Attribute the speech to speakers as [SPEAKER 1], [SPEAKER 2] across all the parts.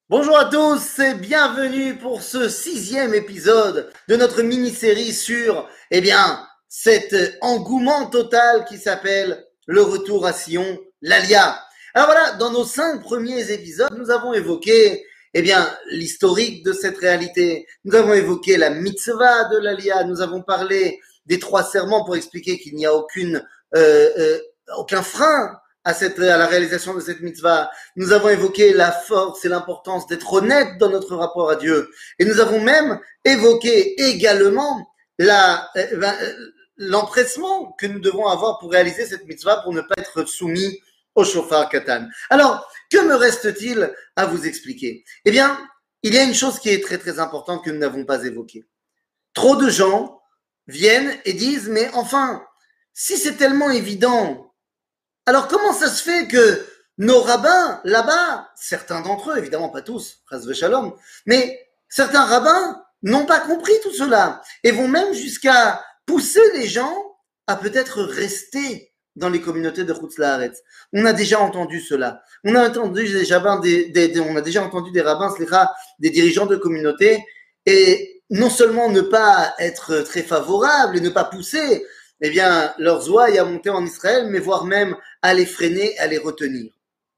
[SPEAKER 1] Bonjour à tous et bienvenue pour ce 6e épisode de notre mini-série sur, cet engouement total qui s'appelle le retour à Sion, l'Alia. Alors voilà, dans nos 5 premiers épisodes, nous avons évoqué, l'historique de cette réalité. Nous avons évoqué la mitzvah de l'Alia. Nous avons parlé des 3 serments pour expliquer qu'il n'y a aucun frein à la réalisation de cette mitzvah. Nous avons évoqué la force et l'importance d'être honnête dans notre rapport à Dieu. Et nous avons même évoqué également l'empressement que nous devons avoir pour réaliser cette mitzvah, pour ne pas être soumis au shofar katan. Alors, que me reste-t-il à vous expliquer? Il y a une chose qui est très très importante que nous n'avons pas évoquée. Trop de gens viennent et disent, mais enfin, si c'est tellement évident, alors comment ça se fait que nos rabbins là-bas, certains d'entre eux, évidemment pas tous, chas v'shalom, mais certains rabbins n'ont pas compris tout cela et vont même jusqu'à pousser les gens à peut-être rester dans les communautés de Chutz La'aretz. On a déjà entendu cela. On a entendu déjà entendu des rabbins, des dirigeants de communautés, et non seulement ne pas être très favorables et ne pas pousser leurs ouailles à monter en Israël, mais voire même à les freiner, à les retenir.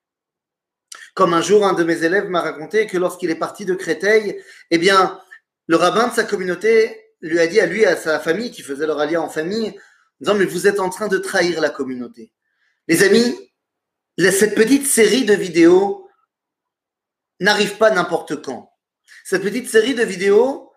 [SPEAKER 1] Comme un jour, un de mes élèves m'a raconté que lorsqu'il est parti de Créteil, le rabbin de sa communauté lui a dit à lui et à sa famille, qui faisait leur alia en famille, en disant, mais vous êtes en train de trahir la communauté. Les amis, cette petite série de vidéos n'arrive pas n'importe quand. Cette petite série de vidéos,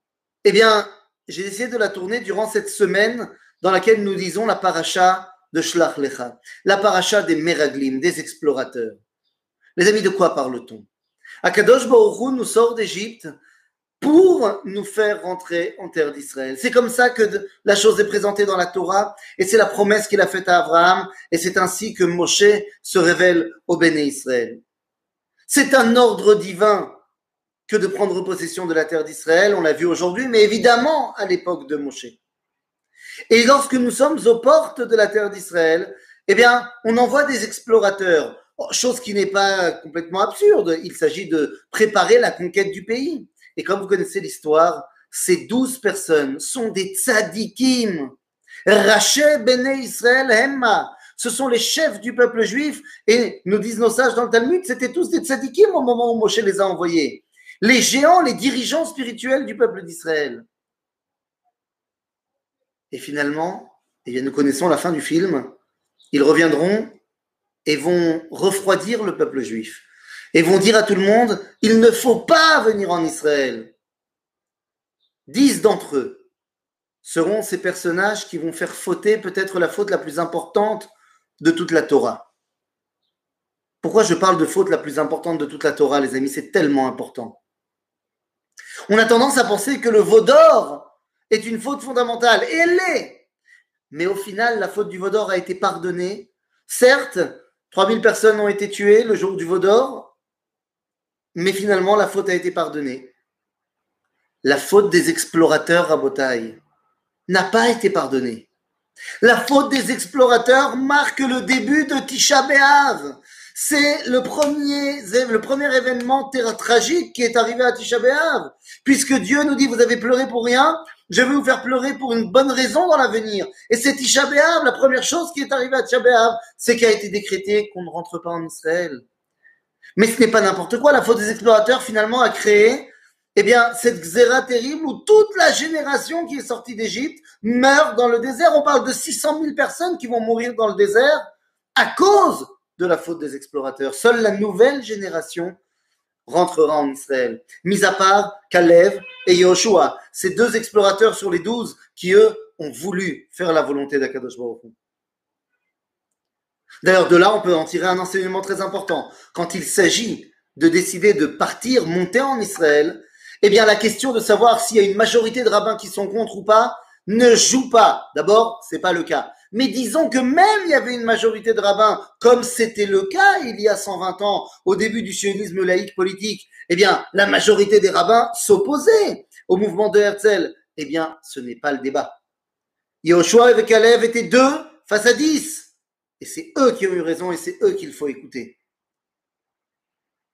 [SPEAKER 1] j'ai essayé de la tourner durant cette semaine dans laquelle nous lisons la paracha de Shlach Lecha, la paracha des Meraglim, des explorateurs. Les amis, de quoi parle-t-on? Akadosh Baruch Hu nous sort d'Égypte pour nous faire rentrer en terre d'Israël. C'est comme ça que la chose est présentée dans la Torah, et c'est la promesse qu'il a faite à Abraham, et c'est ainsi que Moshe se révèle au Béné Israël. C'est un ordre divin que de prendre possession de la terre d'Israël, on l'a vu aujourd'hui, mais évidemment à l'époque de Moshe. Et lorsque nous sommes aux portes de la terre d'Israël, on envoie des explorateurs, chose qui n'est pas complètement absurde. Il s'agit de préparer la conquête du pays. Et comme vous connaissez l'histoire, ces 12 personnes sont des tzadikim. Raché Bene Israël Hemma. Ce sont les chefs du peuple juif. Et nous disent nos sages dans le Talmud, c'était tous des tzadikim au moment où Moshe les a envoyés. Les géants, les dirigeants spirituels du peuple d'Israël. Et finalement, nous connaissons la fin du film. Ils reviendront et vont refroidir le peuple juif. Et vont dire à tout le monde, il ne faut pas venir en Israël. 10 d'entre eux seront ces personnages qui vont faire fauter peut-être la faute la plus importante de toute la Torah. Pourquoi je parle de faute la plus importante de toute la Torah, les amis? C'est tellement important. On a tendance à penser que le veau d'or est une faute fondamentale, et elle l'est. Mais au final, la faute du veau d'or a été pardonnée. Certes, 3000 personnes ont été tuées le jour du veau d'or, mais finalement, la faute a été pardonnée. La faute des explorateurs, Rabotai, n'a pas été pardonnée. La faute des explorateurs marque le début de Tisha B'Av. C'est le premier événement tragique qui est arrivé à Tisha B'Av. Puisque Dieu nous dit, vous avez pleuré pour rien, je vais vous faire pleurer pour une bonne raison dans l'avenir. Et c'est Tisha B'Av, la première chose qui est arrivée à Tisha B'Av, c'est qu'il a été décrété qu'on ne rentre pas en Israël. Mais ce n'est pas n'importe quoi. La faute des explorateurs, finalement, a créé cette xéra terrible où toute la génération qui est sortie d'Égypte meurt dans le désert. On parle de 600 000 personnes qui vont mourir dans le désert à cause de la faute des explorateurs. Seule la nouvelle génération rentrera en Israël. Mis à part Kalev et Yoshua, ces 2 explorateurs sur les 12 qui, eux, ont voulu faire la volonté d'Akadosh Baruch Hu. D'ailleurs, de là, on peut en tirer un enseignement très important. Quand il s'agit de décider de partir, monter en Israël, la question de savoir s'il y a une majorité de rabbins qui sont contre ou pas ne joue pas. D'abord, c'est pas le cas. Mais disons que même il y avait une majorité de rabbins, comme c'était le cas il y a 120 ans, au début du sionisme laïque politique, la majorité des rabbins s'opposaient au mouvement de Herzl. Ce n'est pas le débat. Yoshua et Kalev étaient 2 face à 10. Et c'est eux qui ont eu raison et c'est eux qu'il faut écouter.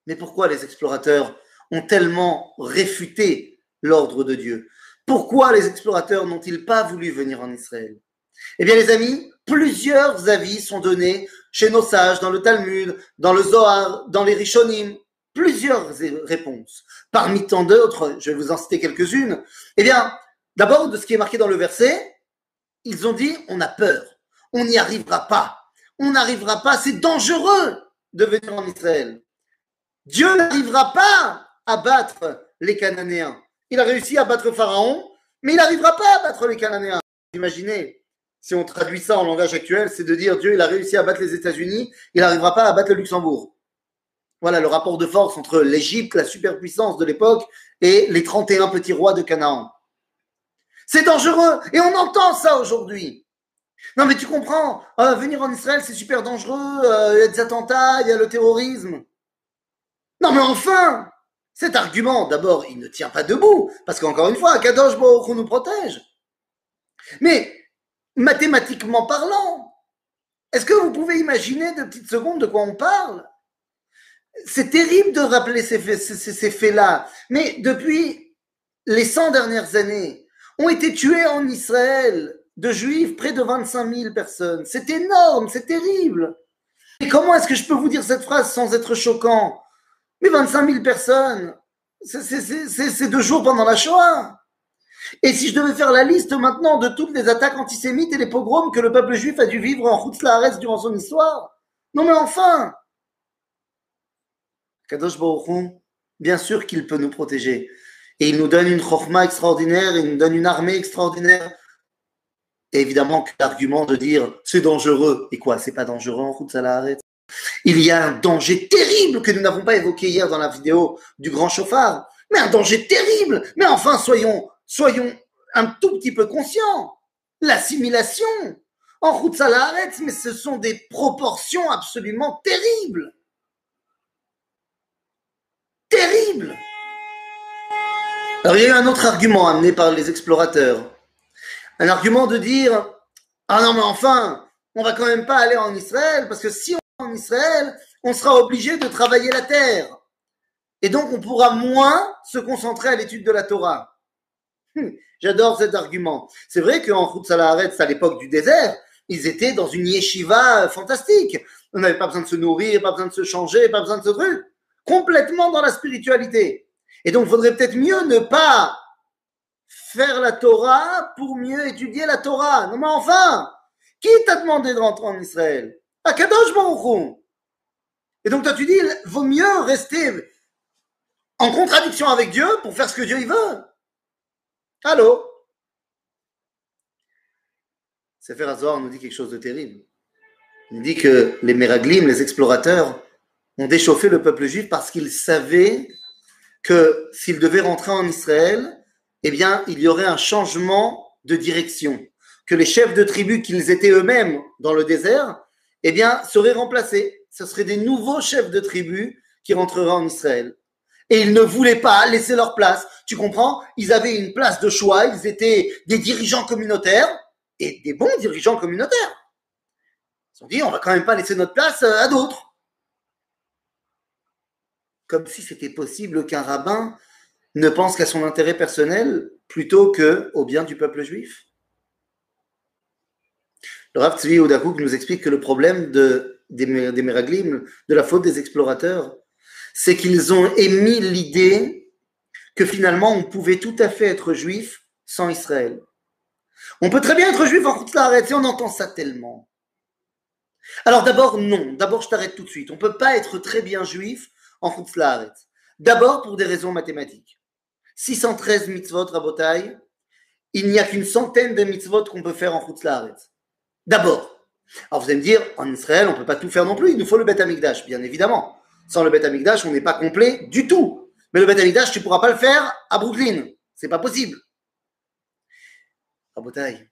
[SPEAKER 1] Mais pourquoi les explorateurs ont tellement réfuté l'ordre de Dieu? Pourquoi les explorateurs n'ont-ils pas voulu venir en Israël? Eh bien, les amis, plusieurs avis sont donnés chez nos sages, dans le Talmud, dans le Zohar, dans les Rishonim. Plusieurs réponses. Parmi tant d'autres, je vais vous en citer quelques-unes. Eh bien, d'abord, de ce qui est marqué dans le verset, ils ont dit, on a peur. On n'y arrivera pas. On n'arrivera pas. C'est dangereux de venir en Israël. Dieu n'arrivera pas à battre les Cananéens. Il a réussi à battre Pharaon, mais il n'arrivera pas à battre les Cananéens. Imaginez, si on traduit ça en langage actuel, c'est de dire Dieu, il a réussi à battre les États-Unis, il n'arrivera pas à battre le Luxembourg. Voilà le rapport de force entre l'Égypte, la superpuissance de l'époque, et les 31 petits rois de Canaan. C'est dangereux, et on entend ça aujourd'hui. Non mais tu comprends, venir en Israël c'est super dangereux, il y a des attentats, il y a le terrorisme. Non mais enfin, cet argument, d'abord, il ne tient pas debout, parce qu'encore une fois, Kadosh Baruch Hu nous protège. Mais, mathématiquement parlant, est-ce que vous pouvez imaginer de petites secondes de quoi on parle? C'est terrible de rappeler ces faits-là, mais depuis les 100 dernières années, ont été tués en Israël de juifs près de 25 000 personnes. C'est énorme, c'est terrible. Et comment est-ce que je peux vous dire cette phrase sans être choquant? Mais 25 000 personnes, c'est 2 jours pendant la Shoah. Et si je devais faire la liste maintenant de toutes les attaques antisémites et les pogroms que le peuple juif a dû vivre en Chutz La'aretz durant son histoire, non mais enfin, Kadosh Baruch Hu, bien sûr qu'il peut nous protéger. Et il nous donne une chokhma extraordinaire, il nous donne une armée extraordinaire. Et évidemment que l'argument de dire c'est dangereux, et quoi, c'est pas dangereux en Chutz La'aretz? Il y a un danger terrible que nous n'avons pas évoqué hier dans la vidéo du grand chauffard. Mais un danger terrible. Mais enfin, soyons un tout petit peu conscients. L'assimilation en Chutz La'aretz, mais ce sont des proportions absolument terribles. Terribles. Alors, il y a eu un autre argument amené par les explorateurs. Un argument de dire ah non, mais enfin, on va quand même pas aller en Israël, parce que si on va en Israël, on sera obligé de travailler la terre. Et donc, on pourra moins se concentrer à l'étude de la Torah. J'adore cet argument. C'est vrai qu'en Chutz La'aretz, à l'époque du désert, ils étaient dans une yeshiva fantastique. On n'avait pas besoin de se nourrir, pas besoin de se changer, pas besoin de ce truc. Complètement dans la spiritualité. Et donc, il faudrait peut-être mieux ne pas faire la Torah pour mieux étudier la Torah. Non mais enfin, qui t'a demandé de rentrer en Israël? Kadosh Baruch Hu. Et donc toi tu dis, vaut mieux rester en contradiction avec Dieu pour faire ce que Dieu il veut. Allô? Sefer HaZohar nous dit quelque chose de terrible. Il nous dit que les Meraglim, les explorateurs, ont déchauffé le peuple juif parce qu'ils savaient que s'ils devaient rentrer en Israël, eh bien, il y aurait un changement de direction, que les chefs de tribus qu'ils étaient eux-mêmes dans le désert, eh bien, seraient remplacés. Ce seraient des nouveaux chefs de tribus qui rentreraient en Israël. Et ils ne voulaient pas laisser leur place. Tu comprends? Ils avaient une place de choix, ils étaient des dirigeants communautaires, et des bons dirigeants communautaires. Ils ont dit, on va quand même pas laisser notre place à d'autres. Comme si c'était possible qu'un rabbin ne pense qu'à son intérêt personnel plutôt qu'au bien du peuple juif. Le Rav Tzvi Yehuda Kook nous explique que le problème des Meraglim, de la faute des explorateurs, c'est qu'ils ont émis l'idée que finalement on pouvait tout à fait être juif sans Israël. On peut très bien être juif en Chutz La'aretz et on entend ça tellement. Alors d'abord, non. D'abord, je t'arrête tout de suite. On ne peut pas être très bien juif en Chutz La'aretz. D'abord pour des raisons mathématiques. 613 mitzvot, Rabotai, il n'y a qu'une centaine de mitzvot qu'on peut faire en Chutz La'aretz. D'abord. Alors vous allez me dire, en Israël, on ne peut pas tout faire non plus, il nous faut le Beth Amikdash, bien évidemment. Sans le Beth Amikdash, on n'est pas complet du tout. Mais le Beth Amikdash, tu ne pourras pas le faire à Brooklyn. C'est pas possible. Rabotai,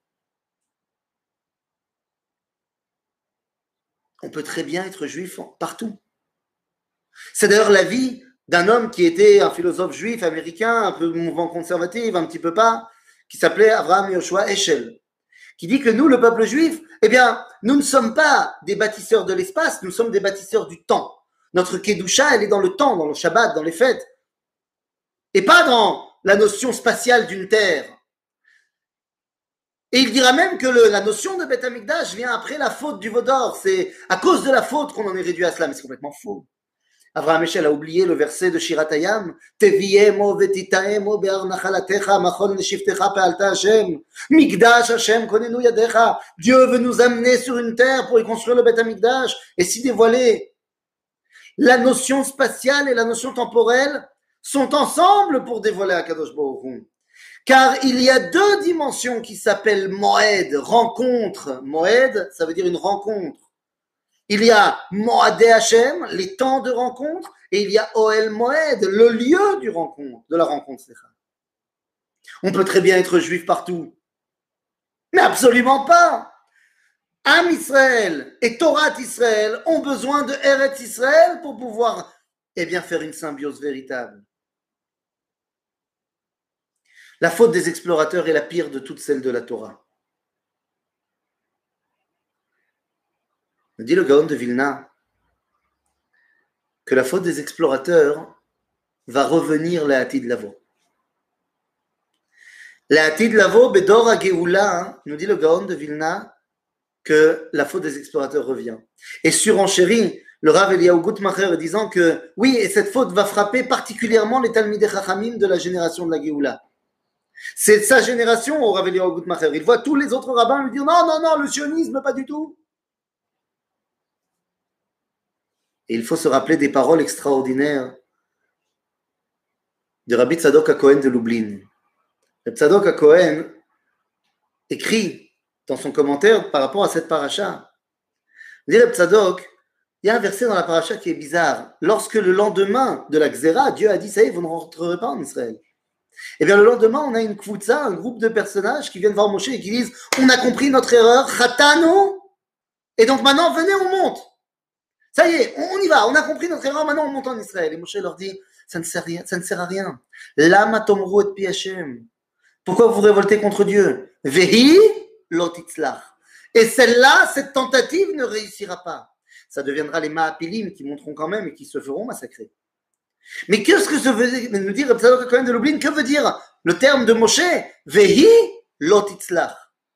[SPEAKER 1] on peut très bien être juif partout. C'est d'ailleurs l'avis d'un homme qui était un philosophe juif américain, un peu mouvement conservatif, un petit peu pas, qui s'appelait Avraham Yoshua Heschel, qui dit que nous, le peuple juif, eh bien, nous ne sommes pas des bâtisseurs de l'espace, nous sommes des bâtisseurs du temps. Notre Kedusha, elle est dans le temps, dans le Shabbat, dans les fêtes. Et pas dans la notion spatiale d'une terre. Et il dira même que la notion de Beth Amikdash vient après la faute du Vaudor. C'est à cause de la faute qu'on en est réduit à cela, mais c'est complètement faux. Avraham Eshel a oublié le verset de Shirat Hayam. Teviemo vetitaemo be'ar nachalatecha machon neshiftecha pe'alta Hashem. Mikdash Hashem konenu yadecha. Dieu veut nous amener sur une terre pour y construire le Beth Amikdash et s'y dévoiler. La notion spatiale et la notion temporelle sont ensemble pour dévoiler Akadosh Baruch Hu. Car il y a deux dimensions qui s'appellent Moed, rencontre. Moed, ça veut dire une rencontre. Il y a Moadé Hashem, les temps de rencontre, et il y a Oel Moed, le lieu de la rencontre. On peut très bien être juif partout, mais absolument pas. Am Israël et Torah Israël ont besoin de Eretz Israël pour pouvoir faire une symbiose véritable. La faute des explorateurs est la pire de toutes celles de la Torah. Dit le Gaon de Vilna que la faute des explorateurs va revenir la Atid Lavo. La Atid Lavo, Bedor HaGeoula, nous dit le Gaon de Vilna que la faute des explorateurs revient. Et surenchérit le Rav Eliyahu Gutmacher disant que oui, et cette faute va frapper particulièrement les Talmidei Chachamim de la génération de la Géoula. C'est sa génération au Rav Eliyahu Gutmacher. Il voit tous les autres rabbins lui dire non, le sionisme, pas du tout. Et il faut se rappeler des paroles extraordinaires de Rabbi Tzadok HaKohen de Lublin. Rabbi Tzadok HaKohen écrit dans son commentaire par rapport à cette paracha. Il dit Rabbi Tzadok, il y a un verset dans la paracha qui est bizarre. Lorsque le lendemain de la Xéra, Dieu a dit, ça y est, vous ne rentrerez pas en Israël. Et bien le lendemain, on a une kvoutza, un groupe de personnages qui viennent voir Moshe et qui disent, on a compris notre erreur, chatano, et donc maintenant, venez, on monte. Ça y est, on y va, on a compris notre erreur, maintenant on monte en Israël. Et Moshe leur dit, ça ne sert à rien. Lama tomru et pi Hashem. Pourquoi vous vous révoltez contre Dieu? Vehi lotitzlach. Et celle-là, cette tentative ne réussira pas. Ça deviendra les Maapilim qui monteront quand même et qui se feront massacrer. Mais qu'est-ce que ça veut nous dire Tzadok HaKohen de Lublin? Que veut dire le terme de Moshe? Vehi lotitzlach.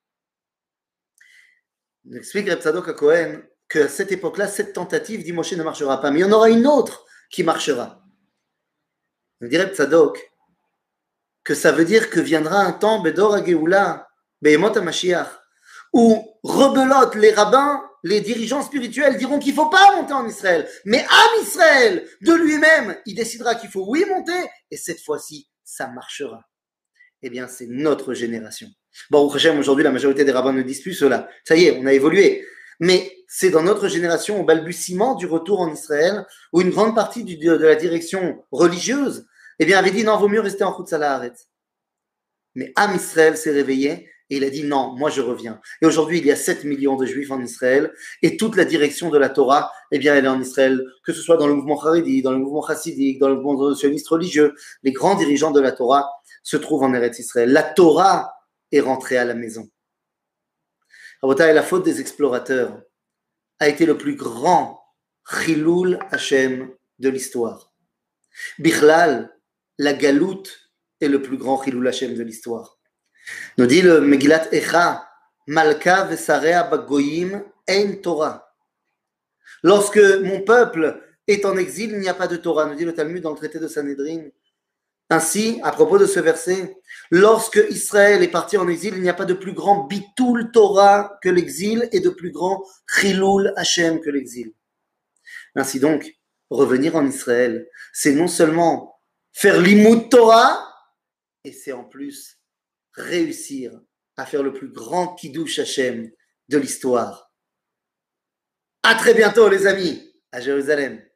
[SPEAKER 1] Il explique Reb Tzadok HaKohen qu'à cette époque-là, cette tentative, dit Moshe, ne marchera pas. Mais il y en aura une autre qui marchera. Il dirait Tzadok que ça veut dire que viendra un temps, Bedor HaGeoula, Behemot HaMashiach, où rebelote les rabbins, les dirigeants spirituels diront qu'il ne faut pas monter en Israël. Mais Am Israël, de lui-même, il décidera qu'il faut oui monter, et cette fois-ci, ça marchera. Eh bien, c'est notre génération. Bon, au Hashem, aujourd'hui, la majorité des rabbins ne disent plus cela. Ça y est, on a évolué. Mais c'est dans notre génération, au balbutiement du retour en Israël, où une grande partie de la direction religieuse, avait dit non, vaut mieux rester en Chutz La'aretz. Mais Am Israël s'est réveillé et il a dit non, moi je reviens. Et aujourd'hui, il y a 7 millions de juifs en Israël et toute la direction de la Torah, elle est en Israël, que ce soit dans le mouvement Haredi, dans le mouvement chassidique, dans le mouvement sioniste religieux. Les grands dirigeants de la Torah se trouvent en Eretz Israël. La Torah est rentrée à la maison. Rabotai, la faute des explorateurs a été le plus grand Chilul Hashem de l'histoire. Bichlal, la galoute est le plus grand Chilul Hashem de l'histoire. Nous dit le Megillat Echa, Malka vesarea bagoyim ein Torah. Lorsque mon peuple est en exil, il n'y a pas de Torah, nous dit le Talmud dans le traité de Sanhedrin. Ainsi, à propos de ce verset, lorsque Israël est parti en exil, il n'y a pas de plus grand bitul Torah que l'exil et de plus grand Chilul Hashem que l'exil. Ainsi donc, revenir en Israël, c'est non seulement faire l'imout Torah, et c'est en plus réussir à faire le plus grand Kiddush Hashem de l'histoire. À très bientôt les amis, à Jérusalem.